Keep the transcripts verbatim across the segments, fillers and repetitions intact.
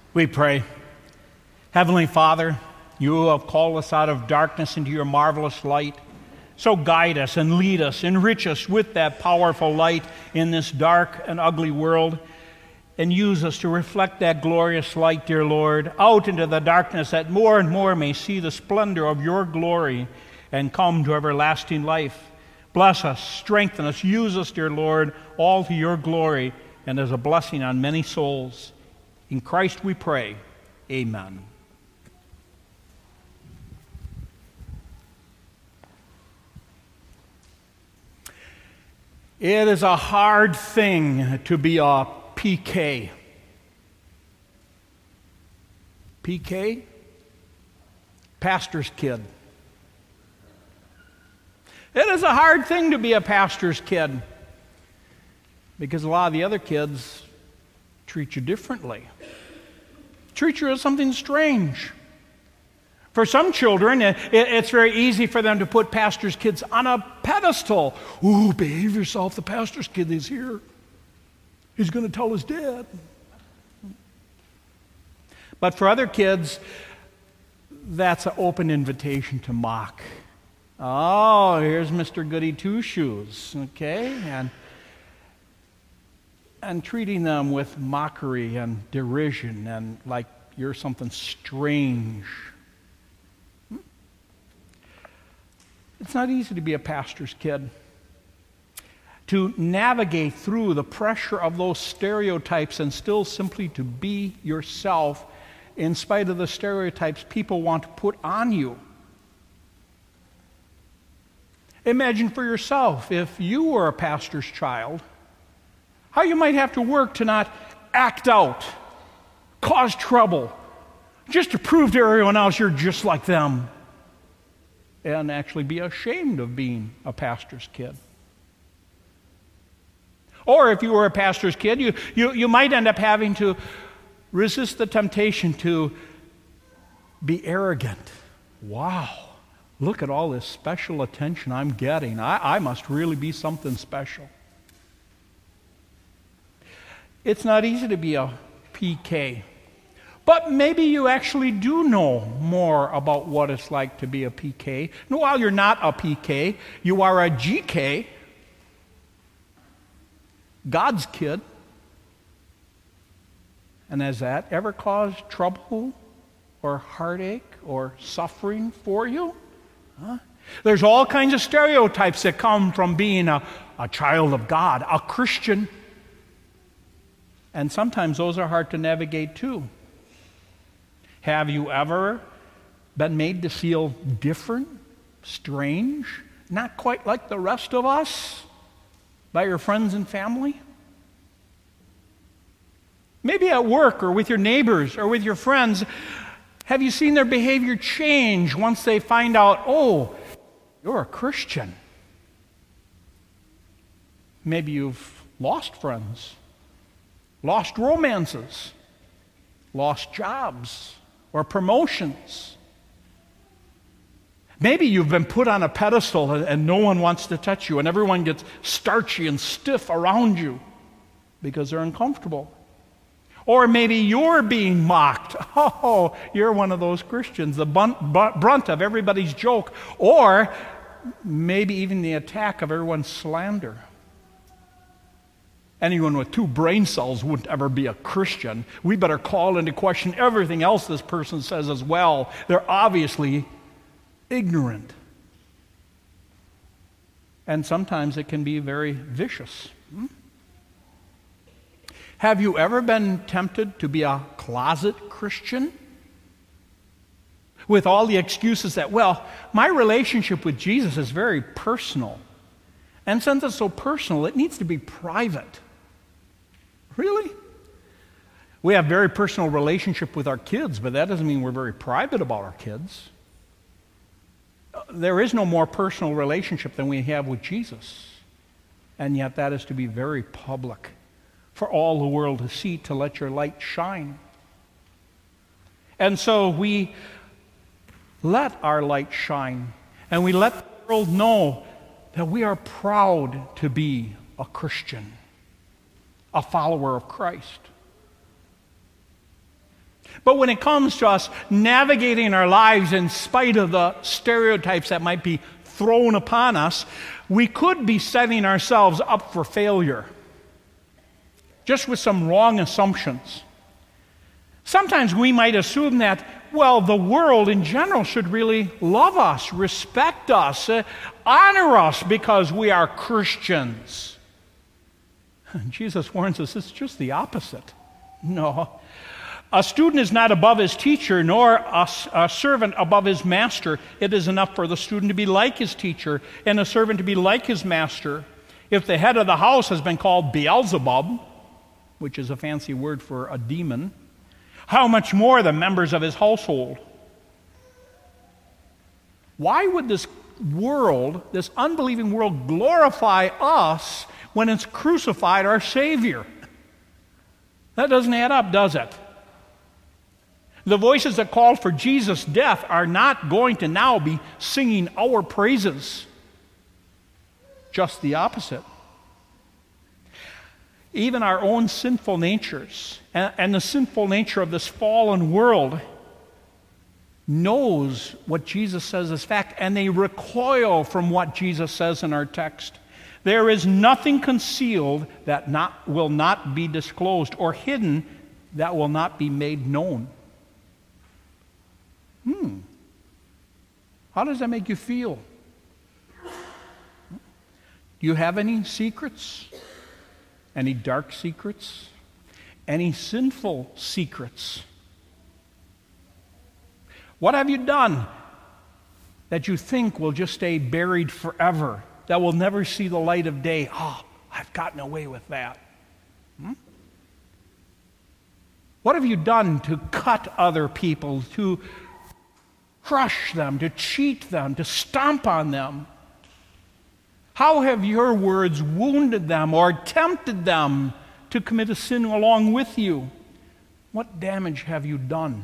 We pray. Heavenly Father, you have called us out of darkness into your marvelous light. So guide us and lead us, enrich us with that powerful light in this dark and ugly world, and use us to reflect that glorious light, dear Lord, out into the darkness, that more and more may see the splendor of your glory and come to everlasting life. Bless us, strengthen us, use us, dear Lord, all to your glory and as a blessing on many souls. In Christ we pray. Amen. It is a hard thing to be a P K. P K? Pastor's kid. It is a hard thing to be a pastor's kid because a lot of the other kids treat you differently. Treat you as something strange. For some children, it, it's very easy for them to put pastor's kids on a pedestal. Ooh, behave yourself, the pastor's kid is here. He's going to tell his dad. But for other kids, that's an open invitation to mock. Oh, here's Mister Goody Two-Shoes, okay? And and treating them with mockery and derision and like you're something strange. It's not easy to be a pastor's kid. To navigate through the pressure of those stereotypes and still simply to be yourself in spite of the stereotypes people want to put on you. Imagine for yourself if you were a pastor's child, how you might have to work to not act out, cause trouble, just to prove to everyone else you're just like them, and actually be ashamed of being a pastor's kid. Or if you were a pastor's kid, you, you, you might end up having to resist the temptation to be arrogant. Wow, look at all this special attention I'm getting. I, I must really be something special. It's not easy to be a P K. But maybe you actually do know more about what it's like to be a P K. No, while you're not a P K, you are a G K, God's kid. And has that ever caused trouble or heartache or suffering for you? Huh? There's all kinds of stereotypes that come from being a, a child of God, a Christian. And sometimes those are hard to navigate too. Have you ever been made to feel different, strange, not quite like the rest of us by your friends and family? Maybe at work or with your neighbors or with your friends, have you seen their behavior change once they find out, oh, you're a Christian? Maybe you've lost friends, lost romances, lost jobs or promotions. Maybe you've been put on a pedestal and no one wants to touch you and everyone gets starchy and stiff around you because they're uncomfortable. Or maybe you're being mocked. Oh, you're one of those Christians, the brunt of everybody's joke. Or maybe even the attack of everyone's slander. Anyone with two brain cells wouldn't ever be a Christian. We better call into question everything else this person says as well. They're obviously ignorant. And sometimes it can be very vicious. Hmm? Have you ever been tempted to be a closet Christian? With all the excuses that, well, my relationship with Jesus is very personal. And since it's so personal, it needs to be private. Really? We have very personal relationship with our kids, but that doesn't mean we're very private about our kids. There is no more personal relationship than we have with Jesus. And yet that is to be very public for all the world to see, to let your light shine. And so we let our light shine, and we let the world know that we are proud to be a Christian, a follower of Christ. But when it comes to us navigating our lives in spite of the stereotypes that might be thrown upon us, we could be setting ourselves up for failure, just with some wrong assumptions. Sometimes we might assume that, well, the world in general should really love us, respect us, uh, honor us because we are Christians. And Jesus warns us it's just the opposite. No. A student is not above his teacher, nor a, a servant above his master. It is enough for the student to be like his teacher and a servant to be like his master. If the head of the house has been called Beelzebub, which is a fancy word for a demon, how much more the members of his household? Why would this world, this unbelieving world, glorify us when it's crucified our Savior? That doesn't add up, does it? The voices that called for Jesus' death are not going to now be singing our praises. Just the opposite. Even our own sinful natures and, and the sinful nature of this fallen world knows what Jesus says is fact, and they recoil from what Jesus says in our text. There is nothing concealed that not, will not be disclosed, or hidden that will not be made known. Hmm. How does that make you feel? Do you have any secrets? Any dark secrets? Any sinful secrets? What have you done that you think will just stay buried forever, that will never see the light of day? Oh, I've gotten away with that. Hmm? What have you done to cut other people, to crush them, to cheat them, to stomp on them? How have your words wounded them or tempted them to commit a sin along with you? What damage have you done?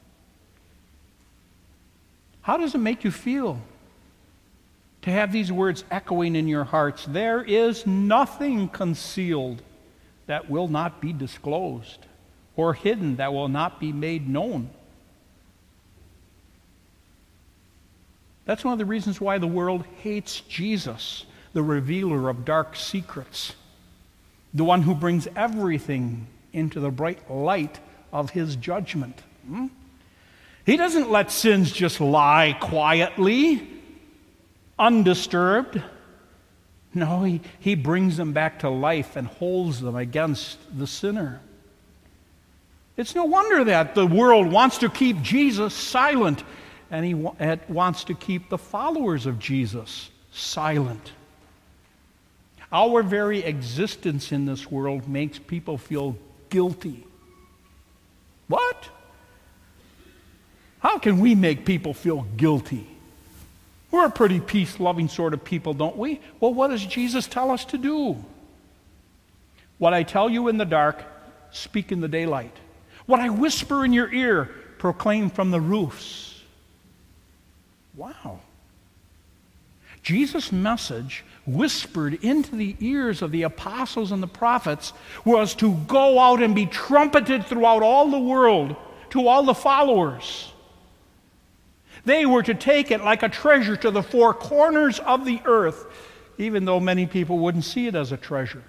How does it make you feel to have these words echoing in your hearts? There is nothing concealed that will not be disclosed, or hidden that will not be made known. That's one of the reasons why the world hates Jesus, the revealer of dark secrets, the one who brings everything into the bright light of his judgment. Hmm? He doesn't let sins just lie quietly, undisturbed. No, he, he brings them back to life and holds them against the sinner. It's no wonder that the world wants to keep Jesus silent, and he wa- it wants to keep the followers of Jesus silent. Our very existence in this world makes people feel guilty. What? How can we make people feel guilty? We're a pretty peace-loving sort of people, don't we? Well, what does Jesus tell us to do? What I tell you in the dark, speak in the daylight. What I whisper in your ear, proclaim from the roofs. Wow. Jesus' message, whispered into the ears of the apostles and the prophets, was to go out and be trumpeted throughout all the world to all the followers. They were to take it like a treasure to the four corners of the earth, even though many people wouldn't see it as a treasure.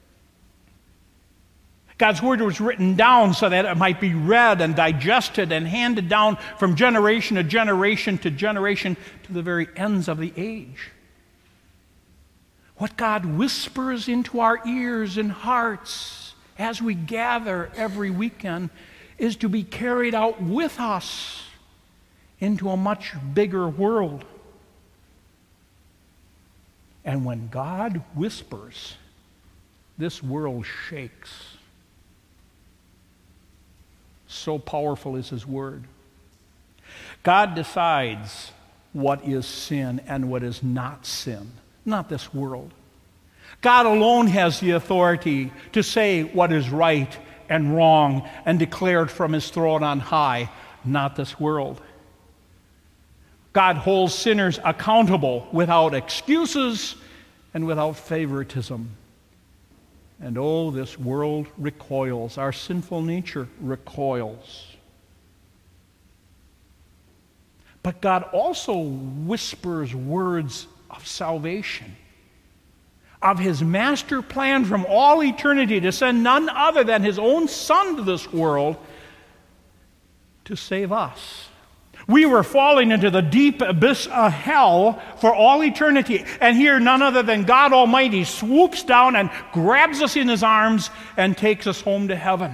God's word was written down so that it might be read and digested and handed down from generation to generation to generation to the very ends of the age. What God whispers into our ears and hearts as we gather every weekend is to be carried out with us into a much bigger world. And when God whispers, this world shakes. So powerful is his word. God decides what is sin and what is not sin, not this world. God alone has the authority to say what is right and wrong and declared from his throne on high, not this world. God holds sinners accountable without excuses and without favoritism. And oh, this world recoils. Our sinful nature recoils. But God also whispers words of salvation, of his master plan from all eternity to send none other than his own Son to this world to save us. We were falling into the deep abyss of hell for all eternity. And here, none other than God Almighty swoops down and grabs us in his arms and takes us home to heaven.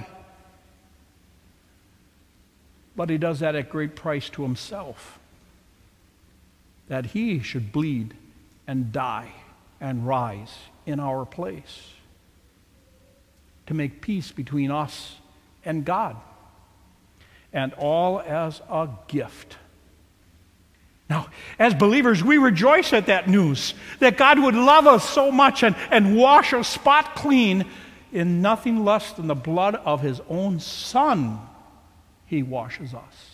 But he does that at great price to himself, that he should bleed and die and rise in our place to make peace between us and God. And all as a gift. Now, as believers, we rejoice at that news, that God would love us so much and, and wash us spot clean in nothing less than the blood of his own Son. He washes us.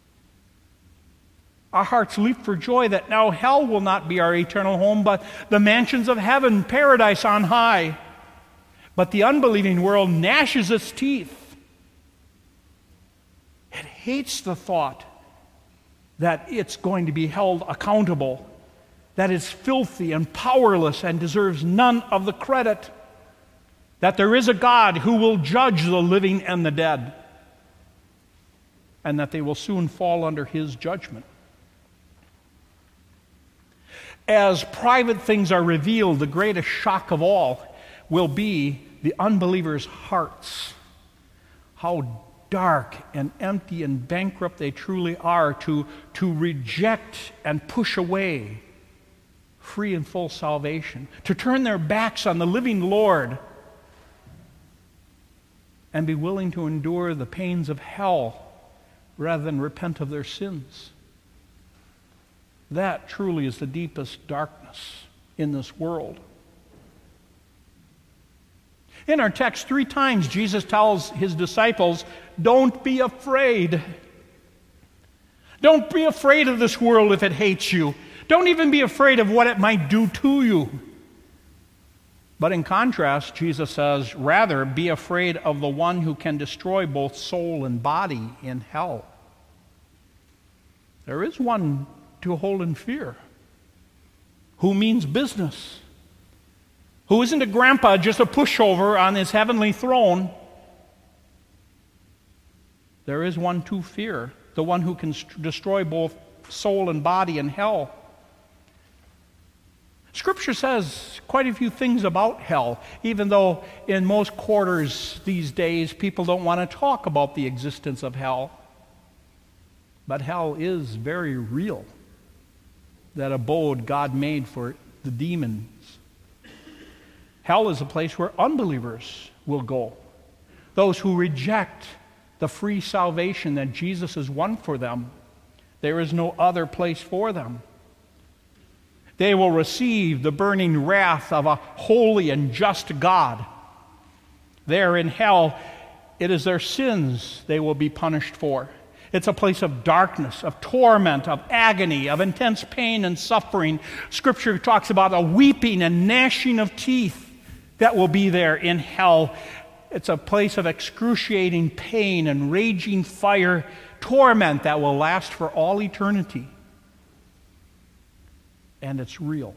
Our hearts leap for joy that now hell will not be our eternal home, but the mansions of heaven, paradise on high. But the unbelieving world gnashes its teeth. It hates the thought that it's going to be held accountable, that it's filthy and powerless and deserves none of the credit, that there is a God who will judge the living and the dead, and that they will soon fall under his judgment. As private things are revealed, the greatest shock of all will be the unbelievers' hearts. How dark and empty and bankrupt they truly are to, to reject and push away free and full salvation, to turn their backs on the living Lord and be willing to endure the pains of hell rather than repent of their sins. That truly is the deepest darkness in this world. In our text, three times Jesus tells his disciples, don't be afraid. Don't be afraid of this world if it hates you. Don't even be afraid of what it might do to you. But in contrast, Jesus says, rather be afraid of the one who can destroy both soul and body in hell. There is one to hold in fear, who means business, who isn't a grandpa, just a pushover on his heavenly throne. There is one to fear, the one who can st- destroy both soul and body in hell. Scripture says quite a few things about hell, even though in most quarters these days people don't want to talk about the existence of hell. But hell is very real, that abode God made for the demons. Hell is a place where unbelievers will go, those who reject the free salvation that Jesus has won for them. There is no other place for them. They will receive the burning wrath of a holy and just God. There in hell, it is their sins they will be punished for. It's a place of darkness, of torment, of agony, of intense pain and suffering. Scripture talks about a weeping and gnashing of teeth that will be there in hell. It's a place of excruciating pain and raging fire, torment that will last for all eternity. And it's real.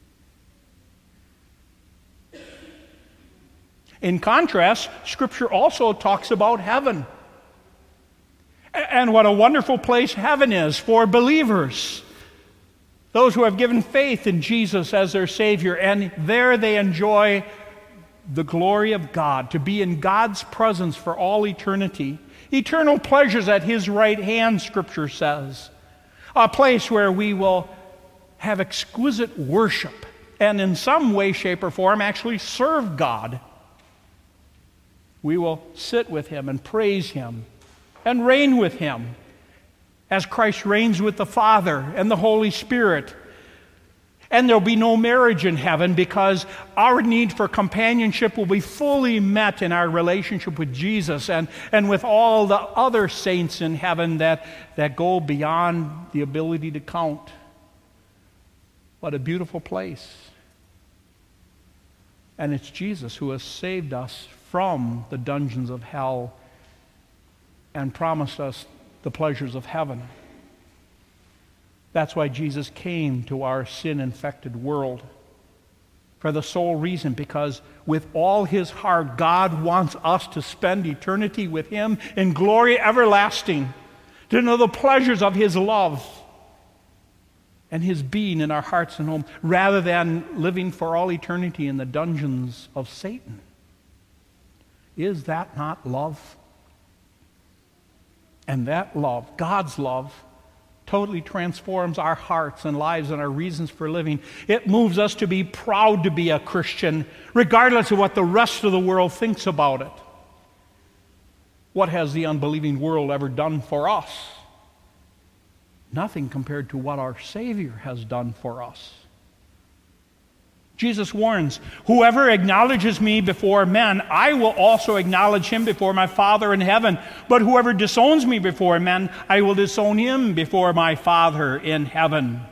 In contrast, Scripture also talks about heaven. And what a wonderful place heaven is for believers, those who have given faith in Jesus as their Savior. And there they enjoy the glory of God, to be in God's presence for all eternity. Eternal pleasures at his right hand, Scripture says. A place where we will have exquisite worship and in some way, shape, or form actually serve God. We will sit with him and praise him and reign with him as Christ reigns with the Father and the Holy Spirit. And there'll be no marriage in heaven because our need for companionship will be fully met in our relationship with Jesus and, and with all the other saints in heaven that, that go beyond the ability to count. What a beautiful place. And it's Jesus who has saved us from the dungeons of hell and promised us the pleasures of heaven. That's why Jesus came to our sin-infected world. For the sole reason, because with all his heart, God wants us to spend eternity with him in glory everlasting, to know the pleasures of his love and his being in our hearts and home, rather than living for all eternity in the dungeons of Satan. Is that not love? And that love, God's love, totally transforms our hearts and lives and our reasons for living. It moves us to be proud to be a Christian, regardless of what the rest of the world thinks about it. What has the unbelieving world ever done for us? Nothing compared to what our Savior has done for us. Jesus warns, whoever acknowledges me before men, I will also acknowledge him before my Father in heaven. But whoever disowns me before men, I will disown him before my Father in heaven.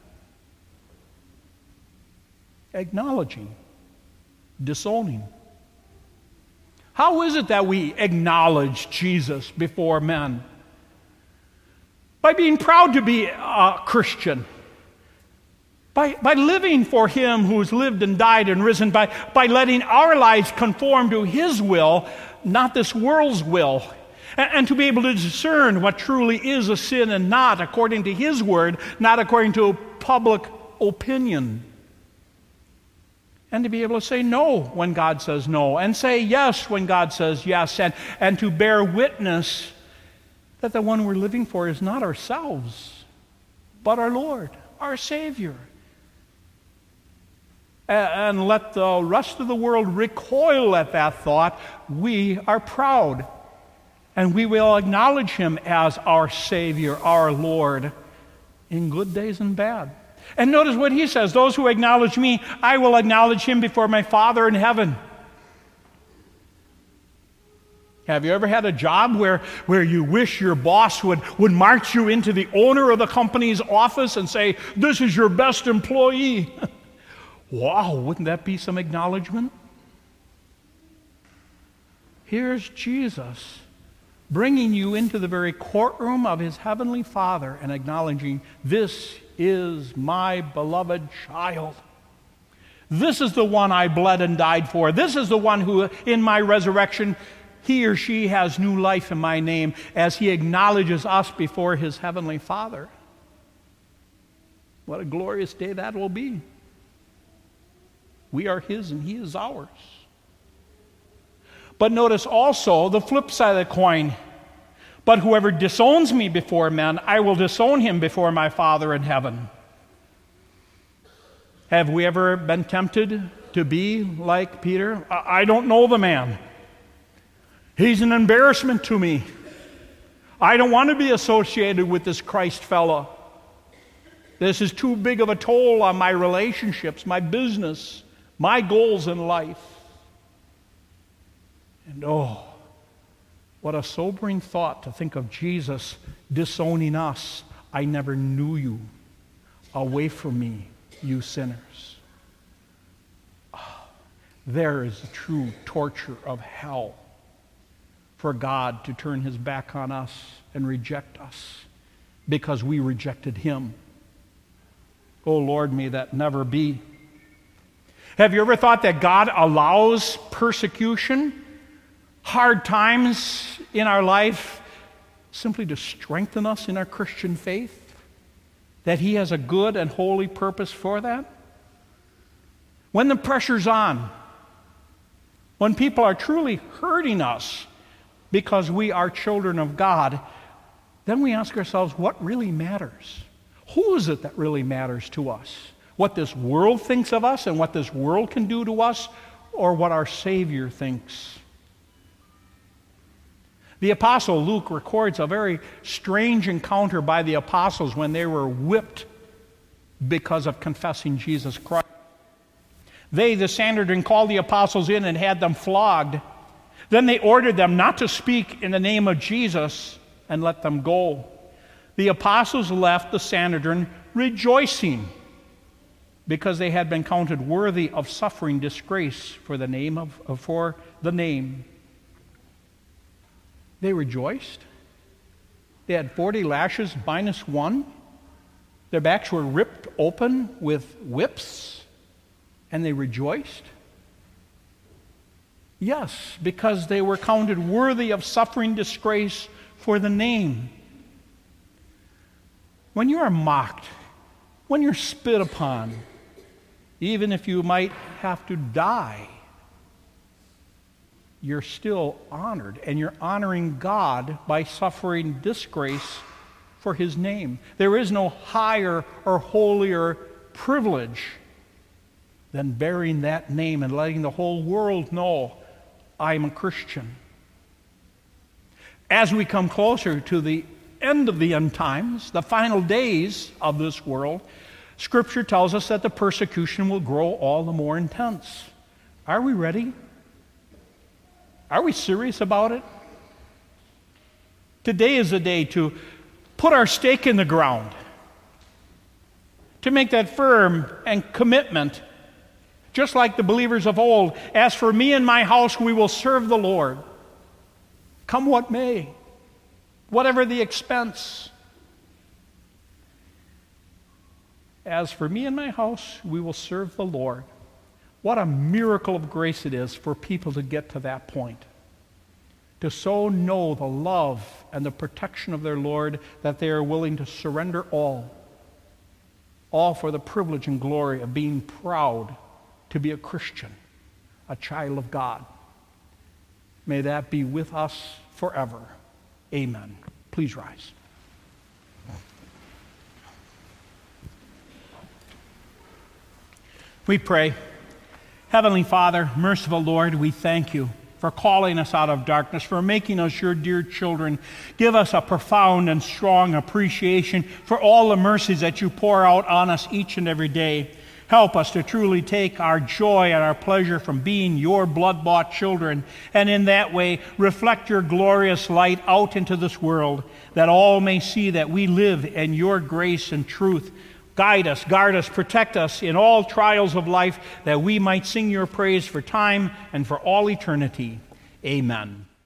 Acknowledging, disowning. How is it that we acknowledge Jesus before men? By being proud to be a Christian. By, by living for him who's lived and died and risen, by, by letting our lives conform to his will, not this world's will, and, and to be able to discern what truly is a sin and not, according to his word, not according to public opinion. And to be able to say no when God says no, and say yes when God says yes, and, and to bear witness that the one we're living for is not ourselves, but our Lord, our Savior. And let the rest of the world recoil at that thought. We are proud, and we will acknowledge him as our Savior, our Lord, in good days and bad. And notice what he says, those who acknowledge me, I will acknowledge him before my Father in heaven. Have you ever had a job where, where you wish your boss would, would march you into the owner of the company's office and say, this is your best employee? Wow, wouldn't that be some acknowledgement? Here's Jesus bringing you into the very courtroom of his heavenly Father and acknowledging, this is my beloved child. This is the one I bled and died for. This is the one who, in my resurrection, he or she has new life in my name, as he acknowledges us before his heavenly Father. What a glorious day that will be. We are his and he is ours. But notice also the flip side of the coin. But whoever disowns me before men, I will disown him before my Father in heaven. Have we ever been tempted to be like Peter? I don't know the man. He's an embarrassment to me. I don't want to be associated with this Christ fellow. This is too big of a toll on my relationships, my business, my goals in life. And oh, what a sobering thought to think of Jesus disowning us. I never knew you. Away from me, you sinners. Oh, there is the true torture of hell for God to turn his back on us and reject us because we rejected him. Oh Lord, may that never be. Have you ever thought that God allows persecution, hard times in our life, simply to strengthen us in our Christian faith? That he has a good and holy purpose for that? When the pressure's on, when people are truly hurting us because we are children of God, then we ask ourselves, what really matters? Who is it that really matters to us? What this world thinks of us and what this world can do to us, or what our Savior thinks? The Apostle Luke records a very strange encounter by the apostles when they were whipped because of confessing Jesus Christ. They, the Sanhedrin, called the apostles in and had them flogged. Then they ordered them not to speak in the name of Jesus and let them go. The apostles left the Sanhedrin rejoicing because they had been counted worthy of suffering disgrace for the name of, of for the name. They rejoiced. They had forty lashes minus one. Their backs were ripped open with whips, and they rejoiced? Yes, because they were counted worthy of suffering disgrace for the name. When you are mocked, when you're spit upon, even if you might have to die, you're still honored, and you're honoring God by suffering disgrace for His name. There is no higher or holier privilege than bearing that name and letting the whole world know I'm a Christian. As we come closer to the end of the end times, the final days of this world, Scripture tells us that the persecution will grow all the more intense. Are we ready? Are we serious about it? Today is the day to put our stake in the ground, to make that firm and commitment, just like the believers of old. As for me and my house, we will serve the Lord, come what may, whatever the expense. As for me and my house, we will serve the Lord. What a miracle of grace it is for people to get to that point, to so know the love and the protection of their Lord that they are willing to surrender all, all for the privilege and glory of being proud to be a Christian, a child of God. May that be with us forever. Amen. Please rise. We pray. Heavenly Father, merciful Lord, we thank you for calling us out of darkness, for making us your dear children. Give us a profound and strong appreciation for all the mercies that you pour out on us each and every day. Help us to truly take our joy and our pleasure from being your blood-bought children, and in that way reflect your glorious light out into this world, that all may see that we live in your grace and truth. Guide us, guard us, protect us in all trials of life, that we might sing your praise for time and for all eternity. Amen.